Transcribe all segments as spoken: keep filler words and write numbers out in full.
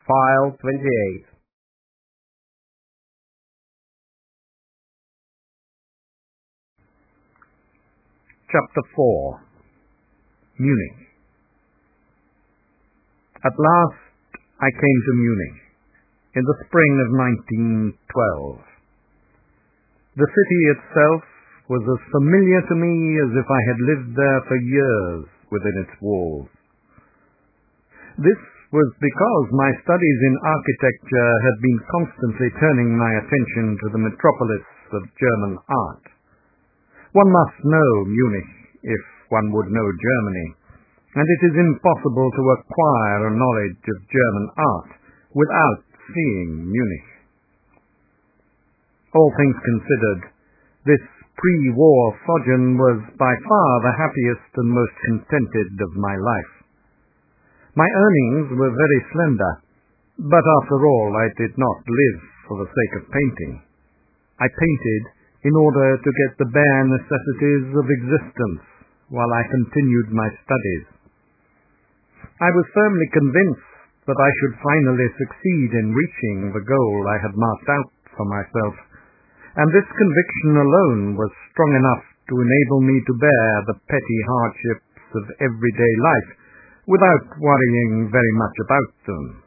File twenty-eight. Chapter four. Munich. At last I came to Munich, in the spring of nineteen twelve. The city itself was as familiar to me as if I had lived there for years within its walls. This was because my studies in architecture had been constantly turning my attention to the metropolis of German art. One must know Munich if one would know Germany, and it is impossible to acquire a knowledge of German art without seeing Munich. All things considered, this pre-war sojourn was by far the happiest and most contented of my life. My earnings were very slender, but after all I did not live for the sake of painting. I painted in order to get the bare necessities of existence while I continued my studies. I was firmly convinced that I should finally succeed in reaching the goal I had marked out for myself, and this conviction alone was strong enough to enable me to bear the petty hardships of everyday life without worrying very much about them.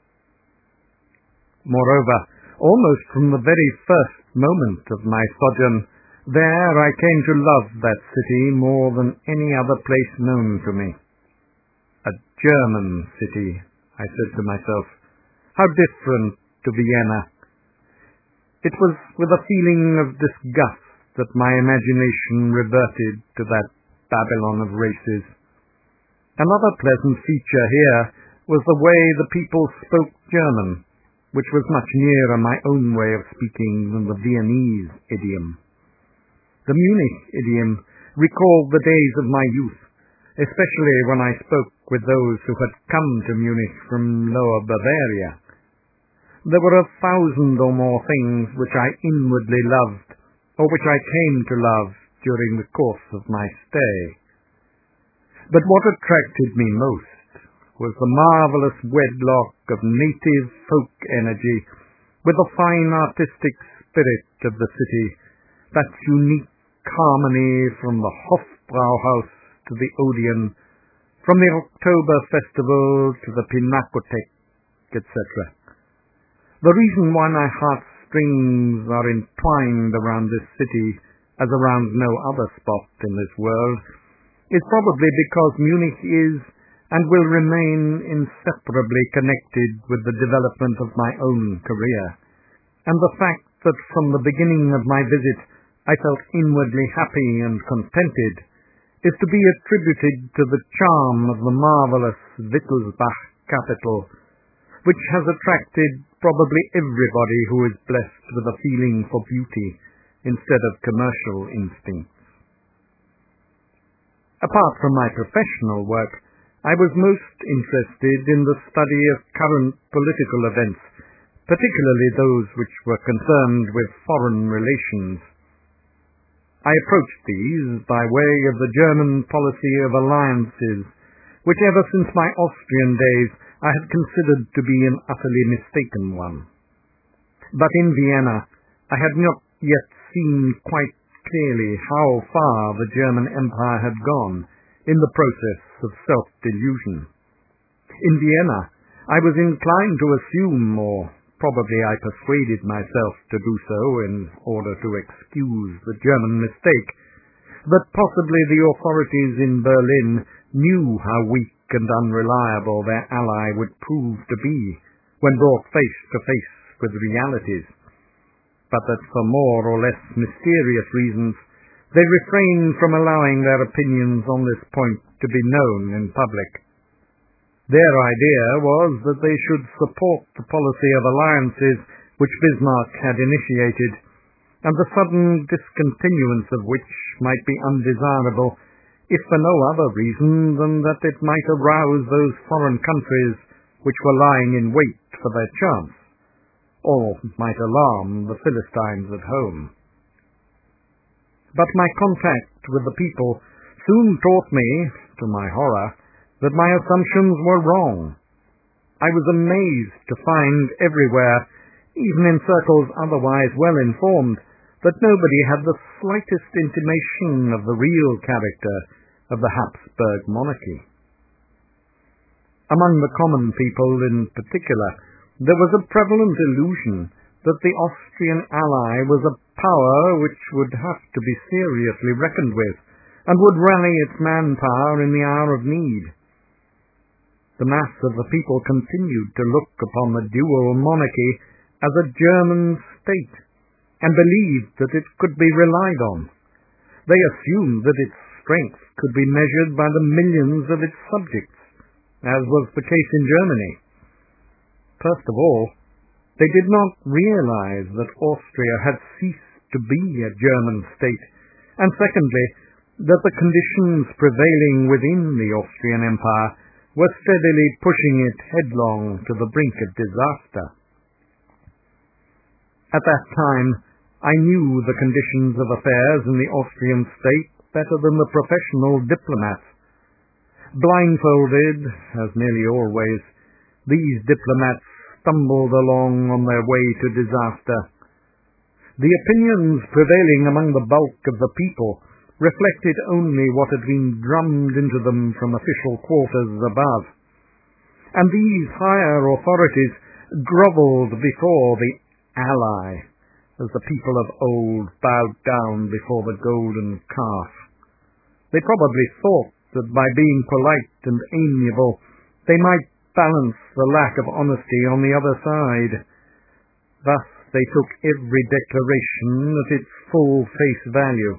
Moreover, almost from the very first moment of my sojourn there I came to love that city more than any other place known to me. A German city, I said to myself. How different to Vienna. It was with a feeling of disgust that my imagination reverted to that Babylon of races. Another pleasant feature here was the way the people spoke German, which was much nearer my own way of speaking than the Viennese idiom. The Munich idiom recalled the days of my youth, especially when I spoke with those who had come to Munich from Lower Bavaria. There were a thousand or more things which I inwardly loved, or which I came to love during the course of my stay. But what attracted me most was the marvelous wedlock of native folk energy with the fine artistic spirit of the city, that unique harmony from the Hofbrauhaus to the Odeon, from the October Festival to the Pinakothek, et cetera. The reason why my heartstrings are entwined around this city as around no other spot in this world is probably because Munich is and will remain inseparably connected with the development of my own career, and the fact that from the beginning of my visit I felt inwardly happy and contented is to be attributed to the charm of the marvelous Wittelsbach capital, which has attracted probably everybody who is blessed with a feeling for beauty instead of commercial instincts. Apart from my professional work, I was most interested in the study of current political events, particularly those which were concerned with foreign relations. I approached these by way of the German policy of alliances, which ever since my Austrian days I had considered to be an utterly mistaken one. But in Vienna I had not yet seen quite clearly how far the German Empire had gone in the process of self-delusion. In Vienna I was inclined to assume, or probably I persuaded myself to do so in order to excuse the German mistake, that possibly the authorities in Berlin knew how weak and unreliable their ally would prove to be when brought face to face with realities, but that for more or less mysterious reasons they refrained from allowing their opinions on this point to be known in public. Their idea was that they should support the policy of alliances which Bismarck had initiated, and the sudden discontinuance of which might be undesirable, if for no other reason than that it might arouse those foreign countries which were lying in wait for their chance, or might alarm the Philistines at home. But my contact with the people soon taught me, to my horror, that my assumptions were wrong. I was amazed to find everywhere, even in circles otherwise well informed, that nobody had the slightest intimation of the real character of the Habsburg monarchy. Among the common people in particular, there was a prevalent illusion that the Austrian ally was a power which would have to be seriously reckoned with, and would rally its manpower in the hour of need. The mass of the people continued to look upon the dual monarchy as a German state, and believed that it could be relied on. They assumed that its strength could be measured by the millions of its subjects, as was the case in Germany. First of all, they did not realize that Austria had ceased to be a German state, and secondly, that the conditions prevailing within the Austrian Empire were steadily pushing it headlong to the brink of disaster. At that time, I knew the conditions of affairs in the Austrian state better than the professional diplomats. Blindfolded, as nearly always, these diplomats stumbled along on their way to disaster. The opinions prevailing among the bulk of the people reflected only what had been drummed into them from official quarters above, and these higher authorities grovelled before the ally, as the people of old bowed down before the golden calf. They probably thought that by being polite and amiable they might balance the lack of honesty on the other side. Thus they took every declaration at its full face value.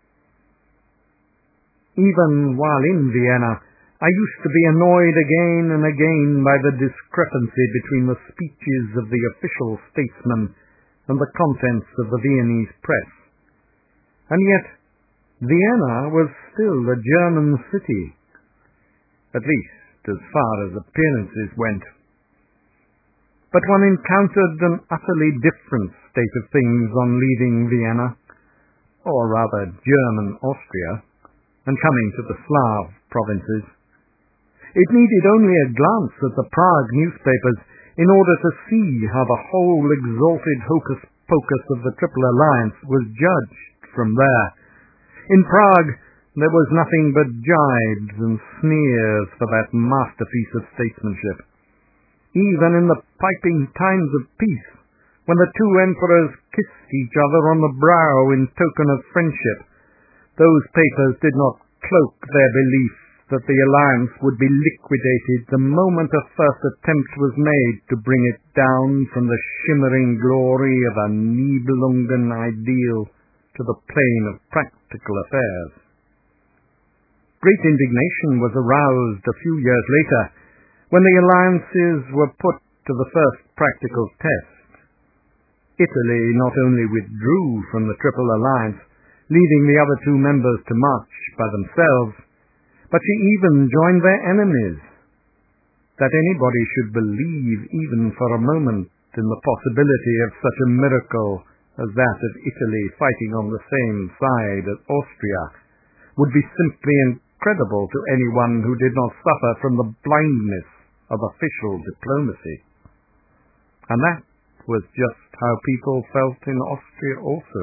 Even while in Vienna, I used to be annoyed again and again by the discrepancy between the speeches of the official statesmen and the contents of the Viennese press. And yet, Vienna was still a German city, at least as far as appearances went. But one encountered an utterly different state of things on leaving Vienna, or rather German Austria, and coming to the Slav provinces. It needed only a glance at the Prague newspapers in order to see how the whole exalted hocus-pocus of the Triple Alliance was judged from there. In Prague there was nothing but jibes and sneers for that masterpiece of statesmanship. Even in the piping times of peace, when the two emperors kissed each other on the brow in token of friendship, those papers did not cloak their belief that the alliance would be liquidated the moment a first attempt was made to bring it down from the shimmering glory of a Nibelungen ideal to the plane of practical affairs. Great indignation was aroused a few years later when the alliances were put to the first practical test. Italy not only withdrew from the Triple Alliance, leaving the other two members to march by themselves, but she even joined their enemies. That anybody should believe even for a moment in the possibility of such a miracle as that of Italy fighting on the same side as Austria would be simply incredible to anyone who did not suffer from the blindness of official diplomacy. And that was just how people felt in Austria also.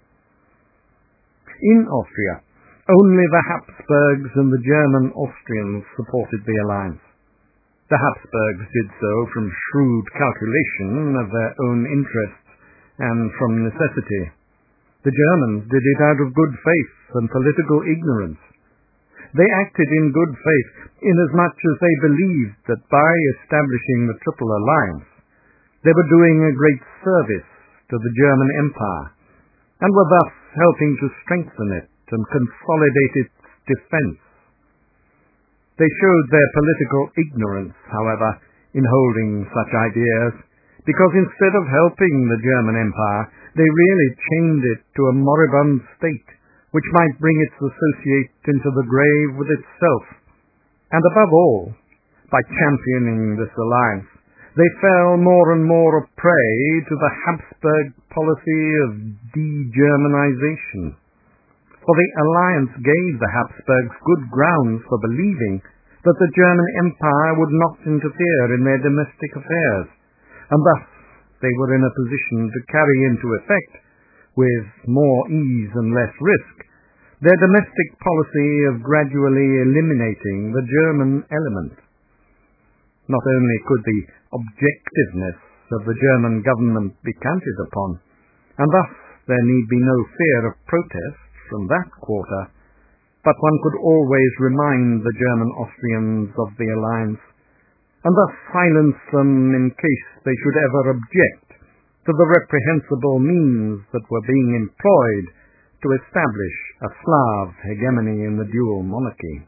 In Austria, only the Habsburgs and the German Austrians supported the alliance. The Habsburgs did so from shrewd calculation of their own interests and from necessity. The Germans did it out of good faith and political ignorance. They acted in good faith inasmuch as they believed that by establishing the Triple Alliance, they were doing a great service to the German Empire, and were thus helping to strengthen it and consolidate its defense. They showed their political ignorance, however, in holding such ideas, because instead of helping the German Empire, they really chained it to a moribund state, which might bring its associate into the grave with itself. And above all, by championing this alliance, they fell more and more a prey to the Habsburg policy of de-Germanization. For the alliance gave the Habsburgs good grounds for believing that the German Empire would not interfere in their domestic affairs, and thus they were in a position to carry into effect, with more ease and less risk, their domestic policy of gradually eliminating the German element. Not only could the objectiveness of the German government be counted upon, and thus there need be no fear of protest from that quarter, but one could always remind the German Austrians of the alliance, and thus silence them in case they should ever object to the reprehensible means that were being employed to establish a Slav hegemony in the dual monarchy.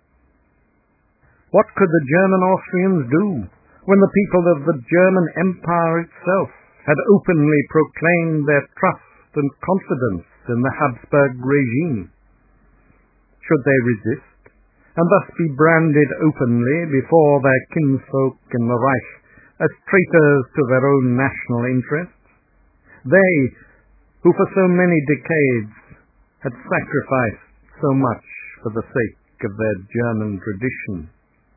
What could the German Austrians do when the people of the German Empire itself had openly proclaimed their trust and confidence in the Habsburg regime? Should they resist, and thus be branded openly before their kinsfolk in the Reich as traitors to their own national interests? They, who for so many decades had sacrificed so much for the sake of their German tradition.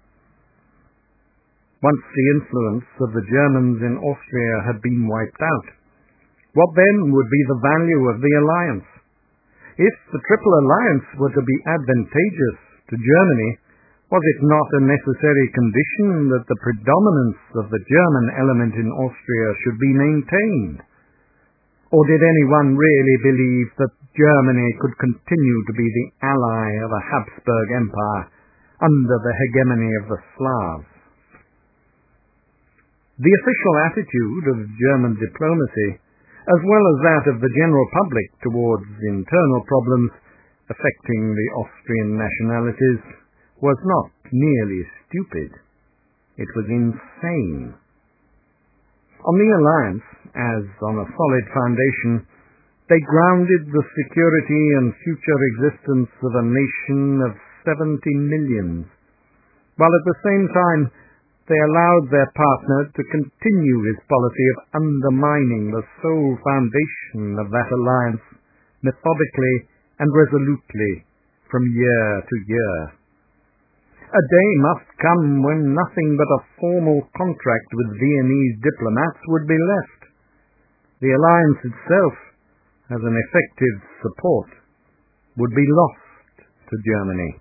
Once the influence of the Germans in Austria had been wiped out, what then would be the value of the alliance? If the Triple Alliance were to be advantageous to Germany, was it not a necessary condition that the predominance of the German element in Austria should be maintained? Or did anyone really believe that Germany could continue to be the ally of a Habsburg Empire under the hegemony of the Slavs? The official attitude of German diplomacy, as well as that of the general public towards internal problems affecting the Austrian nationalities, was not merely stupid. It was insane. On the alliance, as on a solid foundation, they grounded the security and future existence of a nation of seventy millions, while at the same time they allowed their partner to continue his policy of undermining the sole foundation of that alliance methodically and resolutely from year to year. A day must come when nothing but a formal contract with Viennese diplomats would be left. The alliance itself, as an effective support, would be lost to Germany.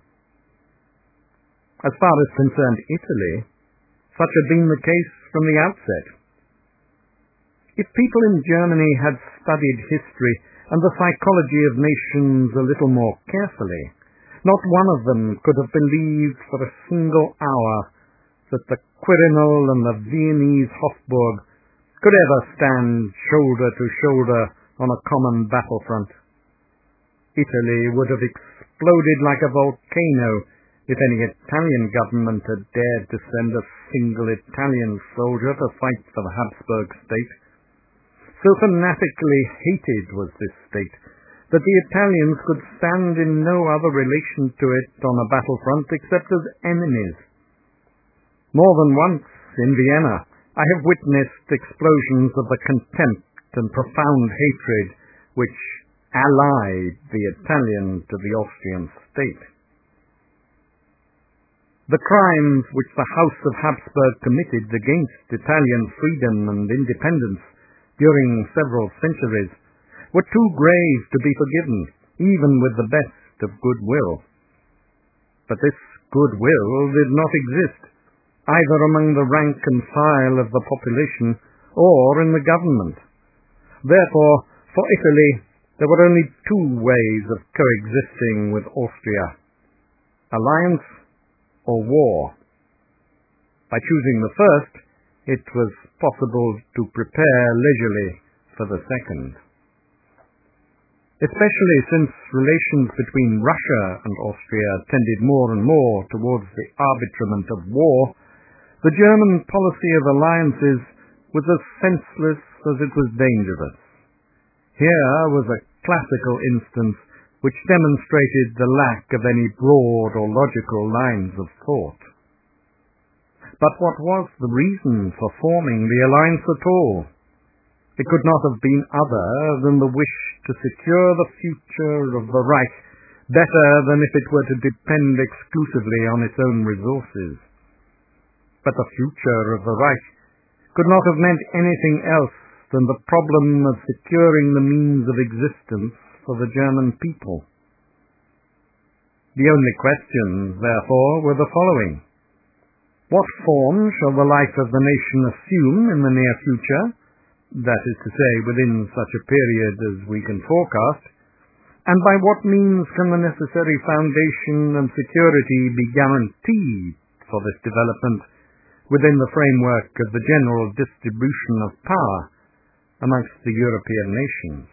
As far as concerned Italy, such had been the case from the outset. If people in Germany had studied history and the psychology of nations a little more carefully, not one of them could have believed for a single hour that the Quirinal and the Viennese Hofburg could ever stand shoulder to shoulder on a common battlefront. Italy would have exploded like a volcano if any Italian government had dared to send a single Italian soldier to fight for the Habsburg state. So fanatically hated was this state that the Italians could stand in no other relation to it on a battlefront except as enemies. More than once in Vienna I have witnessed explosions of the contempt and profound hatred which allied the Italian to the Austrian state. The crimes which the House of Habsburg committed against Italian freedom and independence during several centuries were too grave to be forgiven, even with the best of goodwill. But this goodwill did not exist, either among the rank and file of the population or in the government. Therefore, for Italy, there were only two ways of coexisting with Austria: alliance or war. By choosing the first, it was possible to prepare leisurely for the second. Especially since relations between Russia and Austria tended more and more towards the arbitrament of war, the German policy of alliances was as senseless as it was dangerous. Here was a classical instance which demonstrated the lack of any broad or logical lines of thought. But what was the reason for forming the alliance at all? It could not have been other than the wish to secure the future of the Reich better than if it were to depend exclusively on its own resources. But the future of the Reich could not have meant anything else than the problem of securing the means of existence for the German people. The only questions, therefore, were the following. What form shall the life of the nation assume in the near future, that is to say, within such a period as we can forecast, and by what means can the necessary foundation and security be guaranteed for this development within the framework of the general distribution of power amongst the European nations?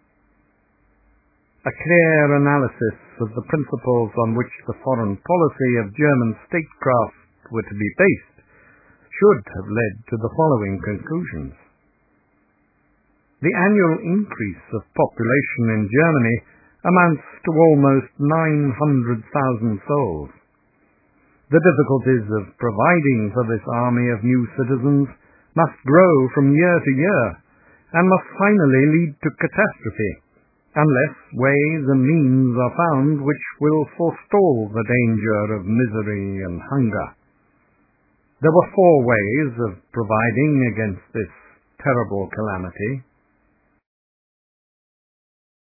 A clear analysis of the principles on which the foreign policy of German statecraft were to be based should have led to the following conclusions. The annual increase of population in Germany amounts to almost nine hundred thousand souls. The difficulties of providing for this army of new citizens must grow from year to year, and must finally lead to catastrophe, unless ways and means are found which will forestall the danger of misery and hunger. There were four ways of providing against this terrible calamity.